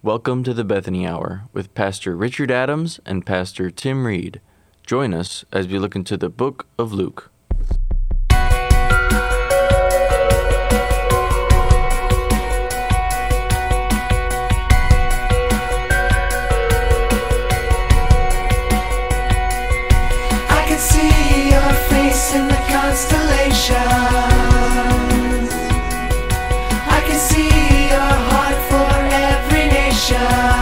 Welcome to the Bethany Hour with Pastor Richard Adams and Pastor Tim Reed. Join us as we look into the book of Luke. I can see your face in the constellations. I can see your heart for every nation.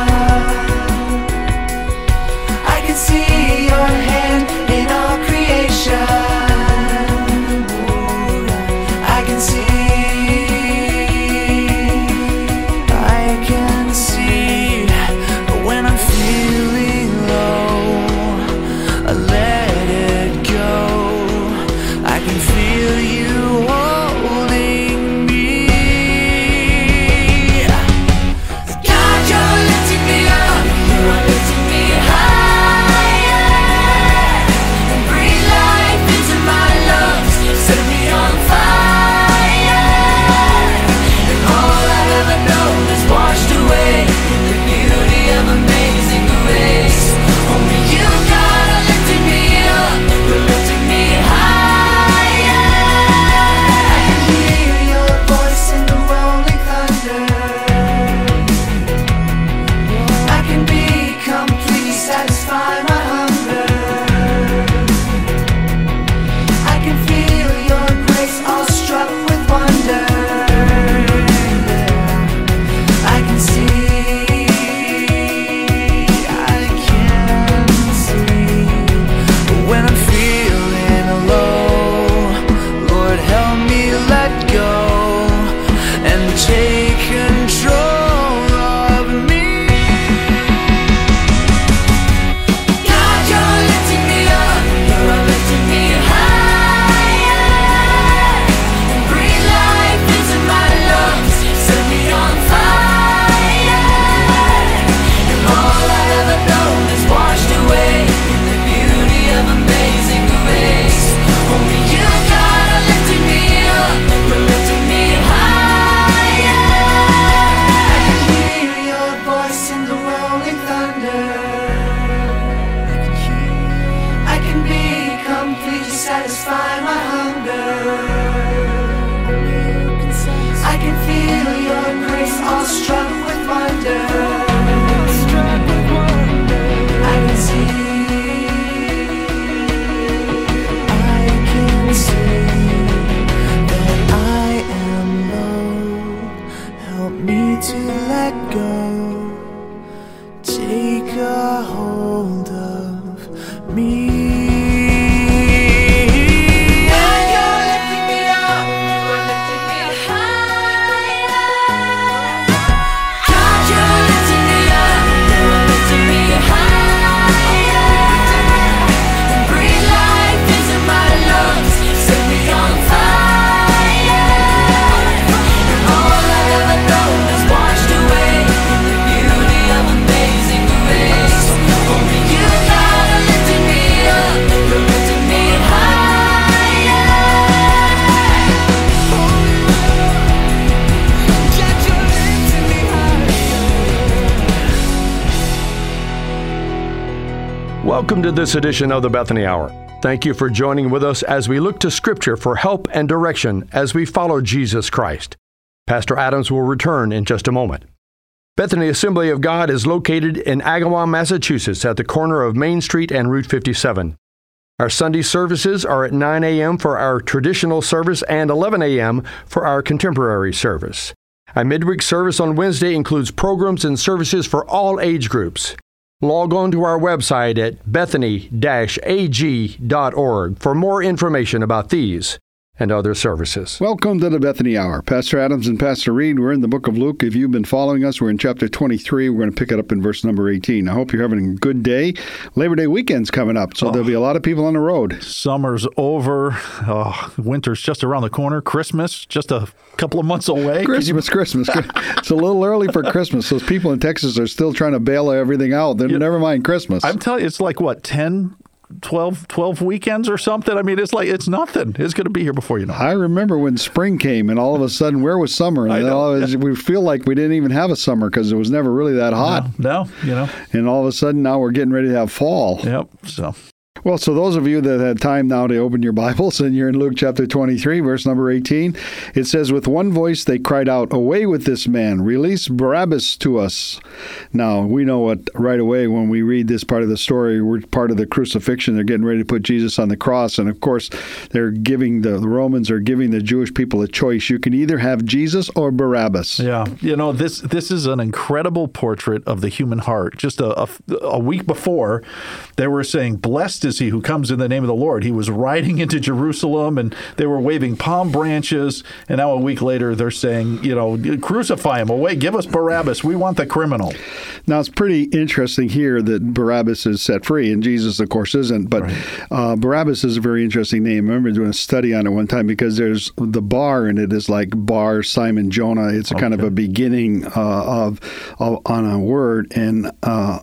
I can see your hand in all creation. I can see when I'm feeling low, I let it go. I can feel you holding me. God, you're lifting me up, you are lifting me higher. And breathe life into my lungs, set me on fire. And all I've ever known is washed away in the beauty of amazing grace. Only you, God, are lifting me up, you're lifting me higher. I can hear your voice in the rolling thunder. I can be completely satisfy my hunger. I can feel your grace all struck with wonder. I can see when I'm feeling low. Lord, help me let go and take control of me. God, you're lifting me up, you're lifting me higher. And breathe life into my lungs, set me on fire. And all I ever known is washed away in the beauty of amazing grace. Only you, God, are lifting me up, you're lifting me higher. I can hear your voice in the rolling thunder. I can be completely satisfy my hunger. I can feel your grace all struck with wonder. I can see that I am low. Help me to let go. Take a hold of me. You're lifting me up, you're lifting me higher. God, you're lifting me up, you're lifting me higher. And breathe life into my lungs, set me on fire. And all I ever known is washed away in the beauty of amazing grace. Only you, God, are lifting me up, you're lifting me higher. God, you're lifting me higher. Welcome to this edition of the Bethany Hour. Thank you for joining with us as we look to Scripture for help and direction as we follow Jesus Christ. Pastor Adams will return in just a moment. Bethany Assembly of God is located in Agawam, Massachusetts, at the corner of Main Street and Route 57. Our Sunday services are at 9 a.m. for our traditional service and 11 a.m. for our contemporary service. Our midweek service on Wednesday includes programs and services for all age groups. Log on to our website at bethany-ag.org for more information about these and other services. Welcome to the Bethany Hour. Pastor Adams and Pastor Reed, we're in the book of Luke. If you've been following us, we're in chapter 23. We're going to pick it up in verse number 18. I hope you're having a good day. Labor Day weekend's coming up, so there'll be a lot of people on the road. Summer's over. Winter's just around the corner. Christmas, just a couple of months away. Christmas. It's a little early for Christmas. Those people in Texas are still trying to bail everything out. Never mind Christmas. I'm telling you, it's like, what, 10 12 weekends or something. I mean, it's like, it's nothing. It's going to be here before you know it. I remember when spring came and all of a sudden, where was summer? And then all of a sudden, we feel like we didn't even have a summer because it was never really that hot. No, And all of a sudden, now we're getting ready to have fall. Yep. So. Well, so those of you that had time now to open your Bibles, and you're in Luke chapter 23, verse number 18, it says, with one voice they cried out, away with this man, release Barabbas to us. Now, we know what right away when we read this part of the story, we're part of the crucifixion. They're getting ready to put Jesus on the cross. And of course, they're giving the Romans are giving the Jewish people a choice. You can either have Jesus or Barabbas. Yeah. This is an incredible portrait of the human heart. Just a week before, they were saying, blessed is he who comes in the name of the Lord. He was riding into Jerusalem, and they were waving palm branches. And now a week later, they're saying, crucify him away. Give us Barabbas. We want the criminal. Now, it's pretty interesting here that Barabbas is set free, and Jesus, of course, isn't. But right. Barabbas is a very interesting name. I remember doing a study on it one time because there's the bar in it is like Bar Simon Jonah. It's a kind of a beginning on a word, and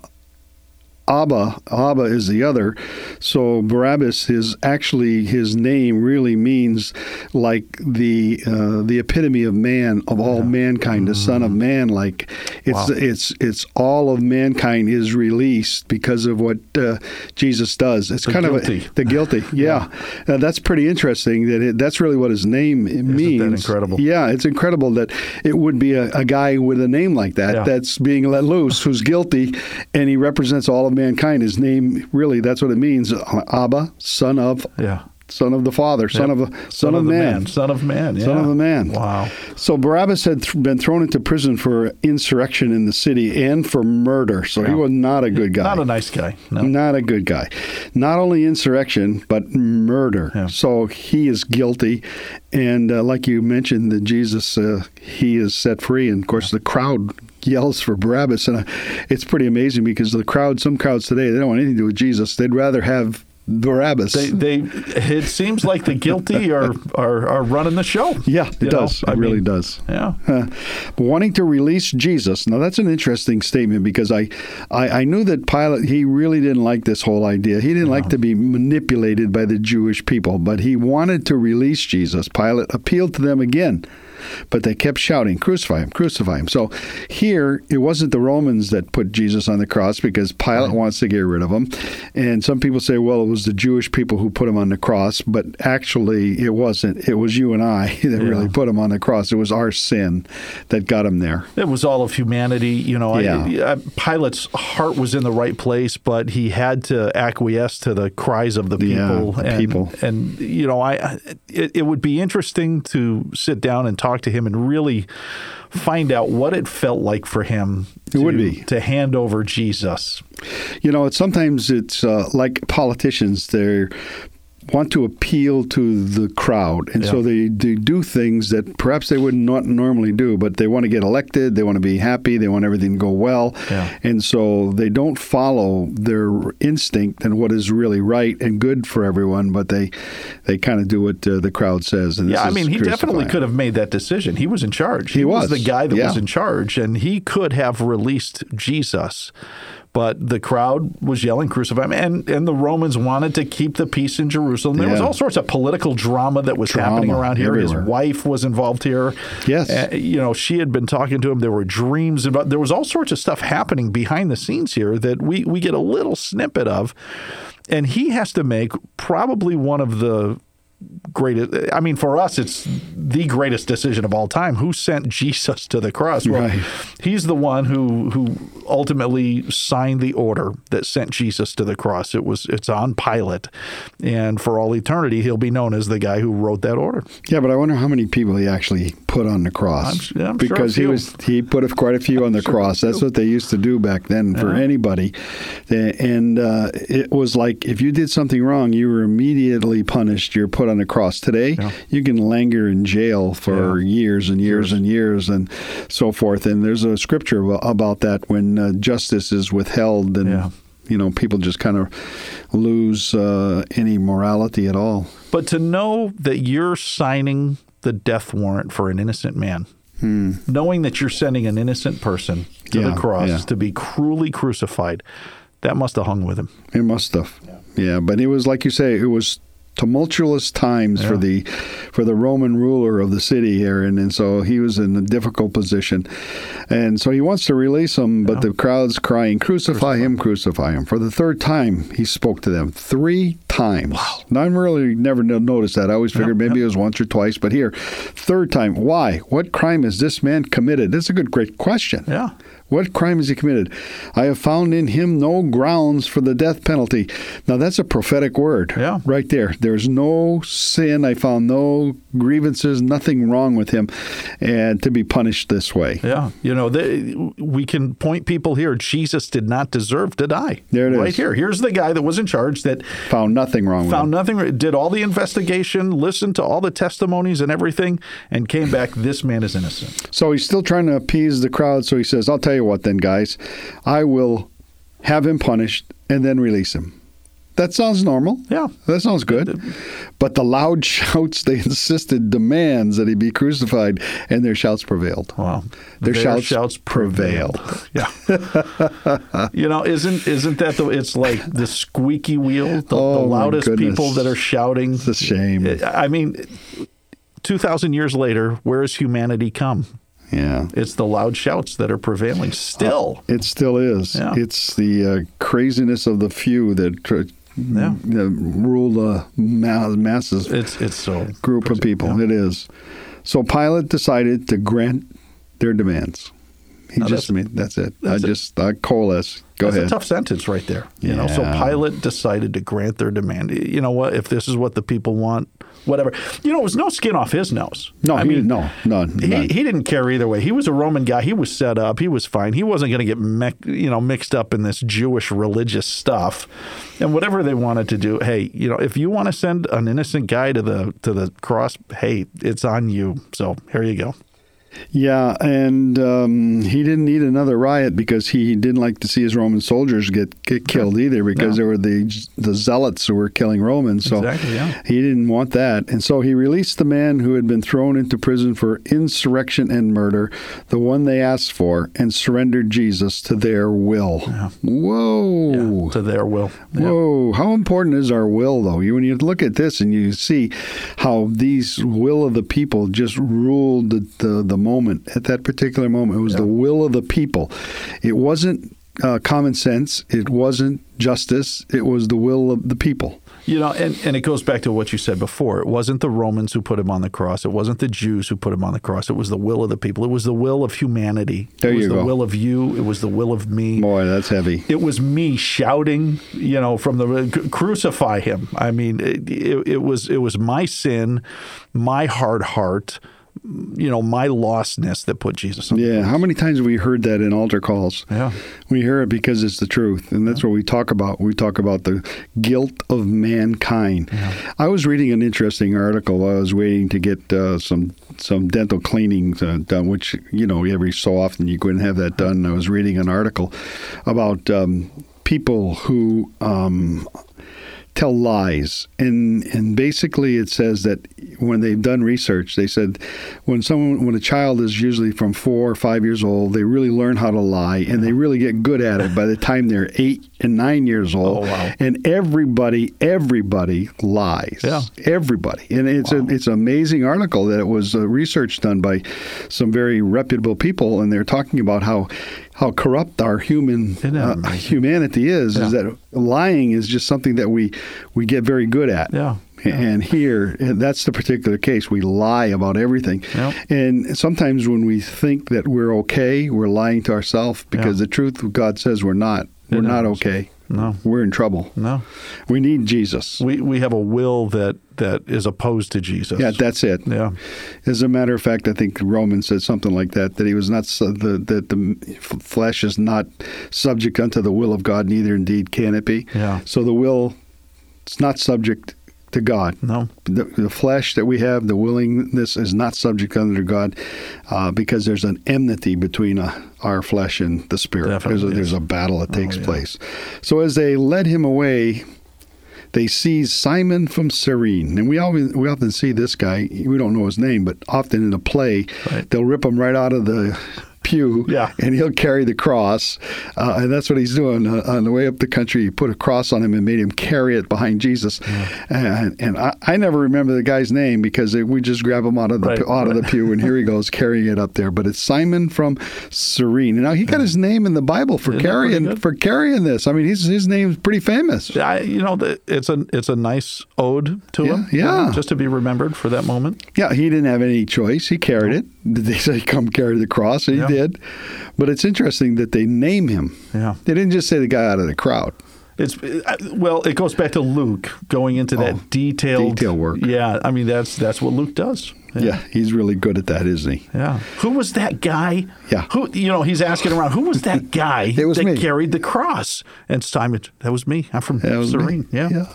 Abba is the other. So Barabbas is actually, his name really means like the epitome of man, of all mankind, the son of man. Like it's all of mankind is released because of what Jesus does. It's kind guilty. of the guilty. Yeah. That's pretty interesting that's really what his name means. Isn't that incredible? Yeah, it's incredible that it would be a guy with a name like that that's being let loose, who's guilty, and he represents all of mankind. His name, really, that's what it means. Abba, son of the Father, son of man. Son of man, yeah. Son of a man. Wow. So Barabbas had been thrown into prison for insurrection in the city and for murder. So he was not a good guy. Not a nice guy. No. Not a good guy. Not only insurrection, but murder. Yeah. So he is guilty. And like you mentioned, that Jesus, he is set free. And, of course, the crowd yells for Barabbas. And it's pretty amazing because some crowds today, they don't want anything to do with Jesus. They'd rather have Barabbas. It seems like the guilty are running the show. Yeah, it does. It really does. Yeah. Wanting to release Jesus. Now, that's an interesting statement because I knew that Pilate, he really didn't like this whole idea. He didn't like to be manipulated by the Jewish people, but he wanted to release Jesus. Pilate appealed to them again. But they kept shouting, crucify him, crucify him. So here, it wasn't the Romans that put Jesus on the cross because Pilate wants to get rid of him. And some people say, well, it was the Jewish people who put him on the cross. But actually, it wasn't. It was you and I that really put him on the cross. It was our sin that got him there. It was all of humanity. Pilate's heart was in the right place, but he had to acquiesce to the cries of the people. And it would be interesting to sit down and talk to him and really find out what it felt like for him to hand over Jesus. Sometimes it's like politicians. They're want to appeal to the crowd. And so they do things that perhaps they would not normally do, but they want to get elected, they want to be happy, they want everything to go well. Yeah. And so they don't follow their instinct and what is really right and good for everyone, but they kind of do what the crowd says. And he definitely could have made that decision. He was in charge. He was the guy that was in charge, and he could have released Jesus. But the crowd was yelling, crucify him, and the Romans wanted to keep the peace in Jerusalem. There was all sorts of political drama that was happening around here. Everywhere. His wife was involved here. Yes. She had been talking to him. There were dreams about. There was all sorts of stuff happening behind the scenes here that we get a little snippet of. And he has to make probably one of the greatest. I mean, for us, it's the greatest decision of all time. Who sent Jesus to the cross? Well, he's the one who ultimately signed the order that sent Jesus to the cross. It's on Pilate, and for all eternity, he'll be known as the guy who wrote that order. Yeah, but I wonder how many people he actually put on the cross. I'm because sure he put quite a few on the cross. That's what they used to do back then for anybody, and it was like if you did something wrong, you were immediately punished. You're put on the cross. Today, you can linger in jail for years and years and years and so forth. And there's a scripture about that when justice is withheld and people just kind of lose any morality at all. But to know that you're signing the death warrant for an innocent man, knowing that you're sending an innocent person to the cross to be cruelly crucified, that must have hung with him. It must have. Yeah, but it was like you say, it was tumultuous times for the Roman ruler of the city here, and so he was in a difficult position, and so he wants to release him, but the crowd's crying, "Crucify him, crucify him!" For the third time, he spoke to them 3 times. Wow! Now, I really never noticed that. I always figured maybe it was once or twice, but here, third time. Why? What crime has this man committed? That's a great question. Yeah. What crime has he committed? I have found in him no grounds for the death penalty. Now, that's a prophetic word right there. There's no sin. I found no grievances, nothing wrong with him, and to be punished this way. Yeah. We can point people here. Jesus did not deserve to die. There it is. Right here. Here's the guy that was in charge that found nothing wrong with him. Found nothing. Did all the investigation, listened to all the testimonies and everything, and came back, this man is innocent. So he's still trying to appease the crowd, so he says, I'll tell you what then, guys, I will have him punished and then release him. That sounds normal. Yeah. That sounds good. But the loud shouts, they insisted, demands that he be crucified, and their shouts prevailed. Wow. Their shouts prevailed. Yeah. Isn't that it's like the squeaky wheel, the loudest people that are shouting. It's a shame. I mean, 2,000 years later, where has humanity come? Yeah. It's the loud shouts that are prevailing still. It still is. Yeah. It's the craziness of the few that rule the masses. It's so group of people. Yeah. It is. So Pilate decided to grant their demands. That's it. I coalesce. Go ahead. That's a tough sentence right there. So Pilate decided to grant their demand. You know what? If this is what the people want, whatever. It was no skin off his nose. No, none. He didn't care either way. He was a Roman guy. He was set up. He was fine. He wasn't going to get mixed up in this Jewish religious stuff. And whatever they wanted to do, hey, if you want to send an innocent guy to the cross, hey, it's on you. So here you go. Yeah, and he didn't need another riot because he didn't like to see his Roman soldiers get killed either, because there were the zealots who were killing Romans. So he didn't want that. And so he released the man who had been thrown into prison for insurrection and murder, the one they asked for, and surrendered Jesus to their will. Yeah. Whoa. Yeah, to their will. Whoa. How important is our will, though? When you look at this and you see how these will of the people just ruled the moment. At that particular moment, it was the will of the people. It wasn't common sense. It wasn't justice. It was the will of the people. And it goes back to what you said before. It wasn't the Romans who put him on the cross. It wasn't the Jews who put him on the cross. It was the will of the people. It was the will of humanity. There you go. It was the will of you. It was the will of me. Boy, that's heavy. It was me shouting, from the crucify him. I mean, it was my sin, my hard heart, my lostness that put Jesus on the cross. How many times have we heard that in altar calls? Yeah. We hear it because it's the truth, and that's what we talk about. We talk about the guilt of mankind. Yeah. I was reading an interesting article while I was waiting to get some dental cleaning done, which, every so often you go and have that done. I was reading an article about people who tell lies, and basically it says that when they've done research, they said when a child is usually from 4 or 5 years old, they really learn how to lie, and they really get good at it by the time they're 8 and 9 years old. Oh, wow. And everybody lies. Yeah. Everybody. And it's an amazing article that it was research done by some very reputable people, and they're talking about how corrupt our humanity is that lying is just something that we get very good at. Yeah. And here, that's the particular case. We lie about everything. Yep. And sometimes when we think that we're okay, we're lying to ourselves, because the truth, God says we're not. We're not okay. No. We're in trouble. No. We need Jesus. We have a will that is opposed to Jesus. Yeah, that's it. Yeah. As a matter of fact, I think Romans said something like that he was not, that the flesh is not subject unto the will of God, neither indeed can it be. Yeah. So the will, it's not subject to God. No. The flesh that we have, the willingness is not subject under God, because there's an enmity between our flesh and the spirit. There's a battle that takes place. So as they led him away, they seized Simon from Cyrene. And we often see this guy, we don't know his name, but often in a play, they'll rip him right out of the pew, Yeah. and he'll carry the cross. And that's what he's doing. On the way up the country, he put a cross on him and made him carry it behind Jesus. And I never remember the guy's name because we just grab him out of the pew, and here he goes carrying it up there. But it's Simon from Cyrene. Now, he got his name in the Bible for carrying this. I mean, his name's pretty famous. It's a nice ode to him. Yeah. Just to be remembered for that moment. Yeah, he didn't have any choice. He carried it. Did they say, come carry the cross? And he did. But it's interesting that they name him. Yeah. They didn't just say the guy out of the crowd. It goes back to Luke going into that detail work. Yeah, I mean, that's what Luke does. Yeah, he's really good at that, isn't he? Yeah. Who was that guy? Yeah. Who? He's asking around. Who was that guy that carried the cross? And Simon, that was me. I'm from Cyrene. Yeah.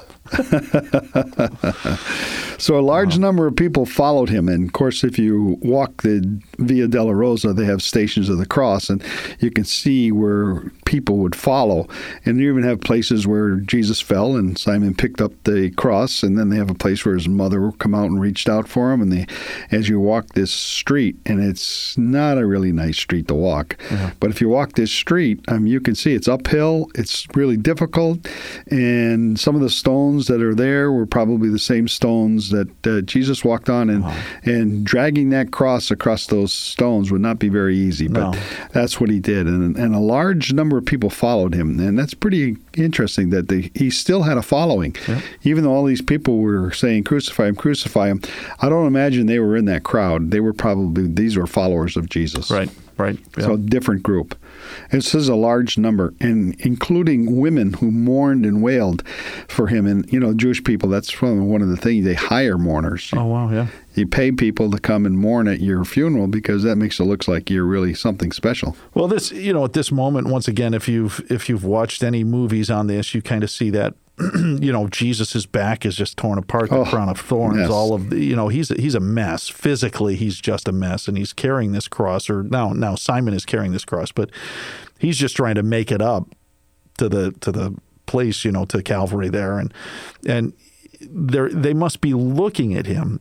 So a large number of people followed him. And, of course, if you walk the Via Dolorosa, they have Stations of the Cross, and you can see where people would follow. And you even have places where Jesus fell and Simon picked up the cross, and then they have a place where his mother would come out and reached out for him. And as you walk this street, and it's not a really nice street to walk, but if you walk this street, you can see it's uphill. It's really difficult. And some of the stones that are there were probably the same stones that Jesus walked on, and dragging that cross across those stones would not be very easy, but that's what he did. And a large number of people followed him, and that's pretty interesting that he still had a following. Even though all these people were saying, crucify him, crucify him, I don't imagine they were in that crowd. These were followers of Jesus. Right. Yeah. So a different group. This is a large number, and including women who mourned and wailed for him. And, Jewish people, that's one of the things, they hire mourners. Oh, wow, yeah. You pay people to come and mourn at your funeral because that makes it look like you're really something special. Well, this, at this moment, once again, if you've watched any movies on this, you kind of see that, Jesus's back is just torn apart, the crown of thorns, yes. all of the, he's a mess. Physically, he's just a mess, and he's carrying this cross, or now Simon is carrying this cross, but he's just trying to make it up to the place, to Calvary there, and they must be looking at him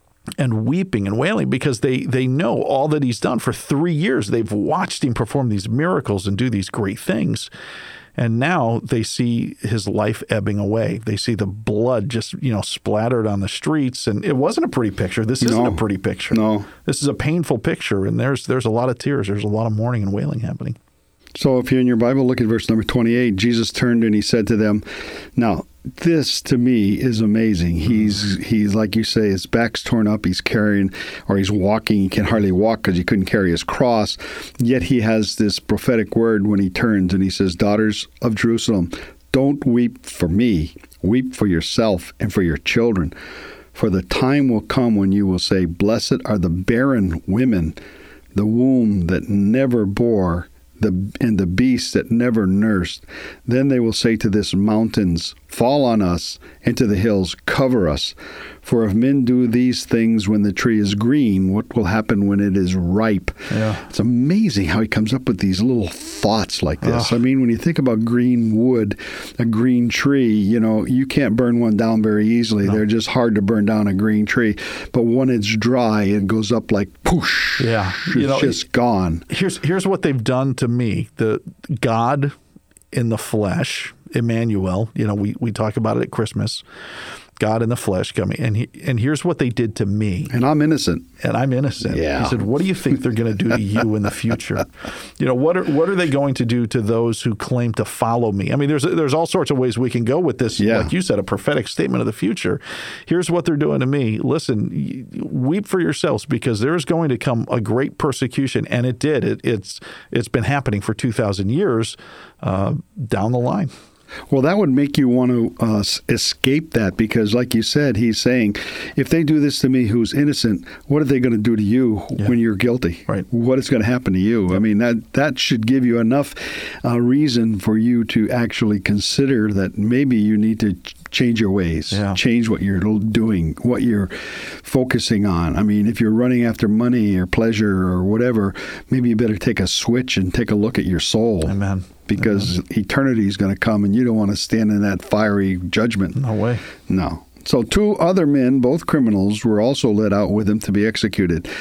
and weeping and wailing because they know all that he's done for 3 years. They've watched him perform these miracles and do these great things. And now they see his life ebbing away. They see the blood just, splattered on the streets. And it wasn't a pretty picture. This isn't a pretty picture. No. This is a painful picture. And there's a lot of tears. There's a lot of mourning and wailing happening. So if you're in your Bible, look at verse number 28. Jesus turned and he said to them, now, this to me is amazing. He's like you say, his back's torn up. He's carrying, or he's walking. He can hardly walk because he couldn't carry his cross. Yet he has this prophetic word when he turns and he says, daughters of Jerusalem, don't weep for me. Weep for yourself and for your children. For the time will come when you will say, blessed are the barren women, the womb that never bore, and the beast that never nursed. Then they will say to this mountains, fall on us, and to the hills, cover us. For if men do these things when the tree is green, what will happen when it is ripe? Yeah. It's amazing how he comes up with these little thoughts like this. I mean, when you think about green wood, a green tree, you can't burn one down very easily. No. They're just hard to burn down, a green tree. But when it's dry, it goes up like poosh. Yeah. It's just gone. Here's what they've done to me. The God in the flesh, Emmanuel, we talk about it at Christmas. God in the flesh coming, and here's what they did to me. And I'm innocent. Yeah. He said, what do you think they're going to do to you in the future? What are they going to do to those who claim to follow me? I mean, there's all sorts of ways we can go with this. Yeah. Like you said, a prophetic statement of the future. Here's what they're doing to me. Listen, weep for yourselves because there's going to come a great persecution, and it did. It's been happening for 2,000 years down the line. Well, that would make you want to escape that because, like you said, he's saying, if they do this to me who's innocent, what are they going to do to you when you're guilty? Right. What is going to happen to you? I mean, that should give you enough reason for you to actually consider that maybe you need to change your ways, change what you're doing, what you're focusing on. I mean, if you're running after money or pleasure or whatever, maybe you better take a switch and take a look at your soul. Amen. Because eternity is going to come and you don't want to stand in that fiery judgment. No way. No. So 2 other men, both criminals, were also led out with him to be executed.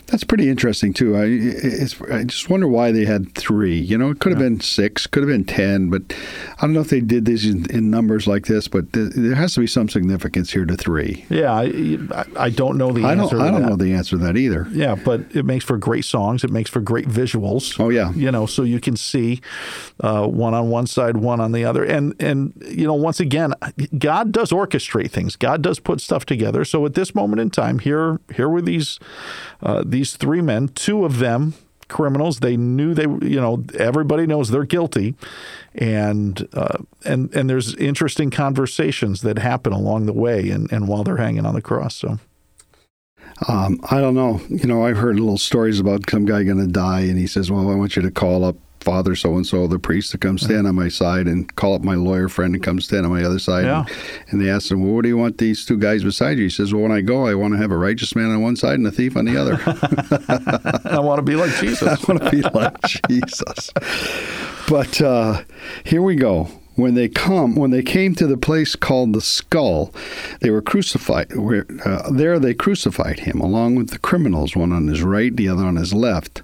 That's pretty interesting, too. I just wonder why they had 3. It could have been 6, could have been 10, but I don't know if they did this in numbers like this, but there has to be some significance here to 3. Yeah, I don't know the answer to that. I don't know the answer to that either. Yeah, but it makes for great songs. It makes for great visuals. Oh, yeah. So you can see one on one side, one on the other. And once again, God does orchestrate things. God does put stuff together. So at this moment in time, here were these 3 men, 2 of them criminals. They knew everybody knows they're guilty, and there's interesting conversations that happen along the way and while they're hanging on the cross. So. I don't know. I've heard little stories about some guy going to die, and he says, well, I want you to call up Father so-and-so, the priest, to come stand on my side, and call up my lawyer friend to come stand on my other side. Yeah. And they asked him, well, what do you want these 2 guys beside you? He says, well, when I go, I want to have a righteous man on one side and a thief on the other. I want to be like Jesus. I want to be like Jesus. But here we go. When they came to the place called the Skull, they were crucified. There they crucified him, along with the criminals, one on his right, the other on his left.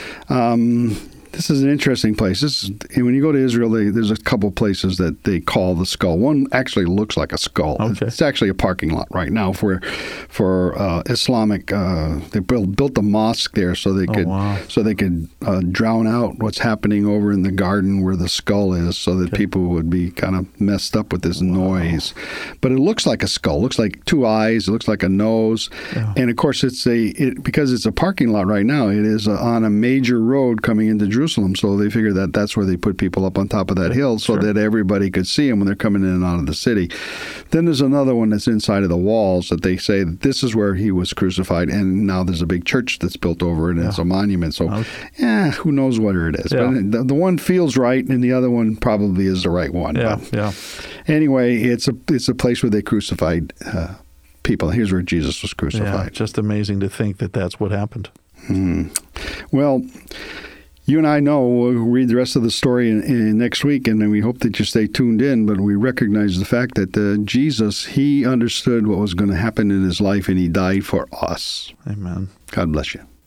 This is an interesting place. When you go to Israel, there's a couple places that they call the Skull. One actually looks like a skull. Okay. It's actually a parking lot right now for Islamic. They built a mosque there so they could drown out what's happening over in the garden where the skull is, so that people would be kind of messed up with this noise. But it looks like a skull. It looks like 2 eyes. It looks like a nose. Yeah. And of course, because it's a parking lot right now. It is on a major road coming into Jerusalem, so they figure that's where they put people up on top of that hill so that everybody could see them when they're coming in and out of the city. Then there's another one that's inside of the walls that they say that this is where he was crucified, and now there's a big church that's built over it, and it's a monument. So, who knows what it is? Yeah. But the one feels right, and the other one probably is the right one. Yeah, Anyway, it's a place where they crucified people. Here's where Jesus was crucified. Yeah, just amazing to think that that's what happened. Well, you and I know we'll read the rest of the story in next week, and then we hope that you stay tuned in. But we recognize the fact that Jesus, he understood what was going to happen in his life, and he died for us. Amen. God bless you.